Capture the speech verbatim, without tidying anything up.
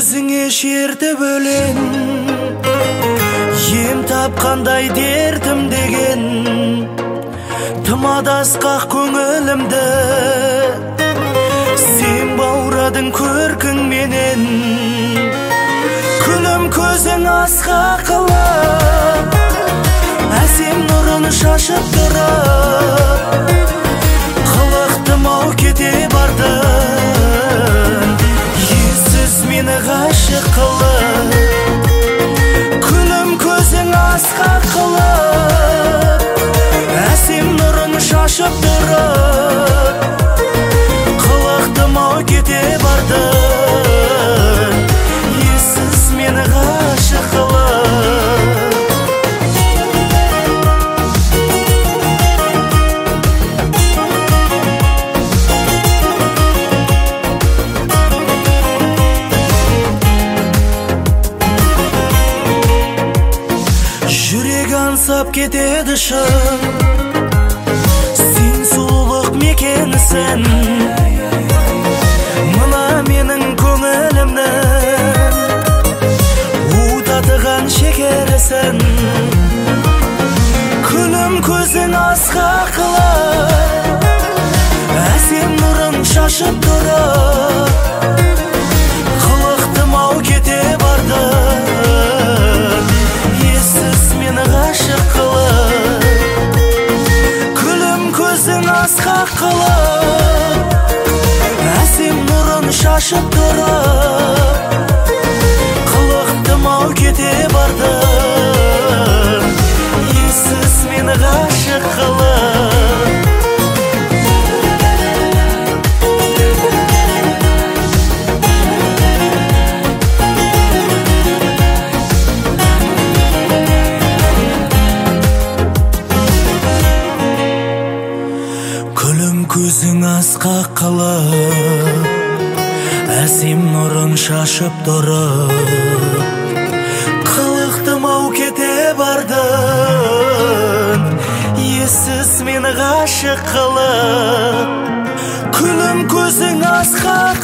көзіңе шертіп өлең, ем тапқандай дертім деген, тым адасқақ көңілімді сен баурадың көркіңменен. Күлім көзің асқақылы, әсем нұрын шашып тұрып, қылықтым-ау кете бардың, ессіз мені ғашық қылып. Күлім көзің асқақылы, әсем нұрын шашып тұрып, қылықтым-ау кете бардың, ессіз мені ғашық қылып. Жүрек аңсап кетеді шын, сен сұлулық мекенісің, мына менің көңілімнің у татыған шекерісің. Күлім көзің асқақылы, әсем нұрын шашып тұрып, қылықтым-ау кете бардың, ессіз мені ғашық қылып. Күлім көзің асқақылы, әсем нұрын шашып тұрып, қылықтым-ау кете бардың, ессіз мені ғашық қылып. Күлім көзің асқақылы, әсем нұрын шашып тұрып, қылықтым-ау кете бардың, ессіз мені ғашық қылып. Күлім көзің асқақ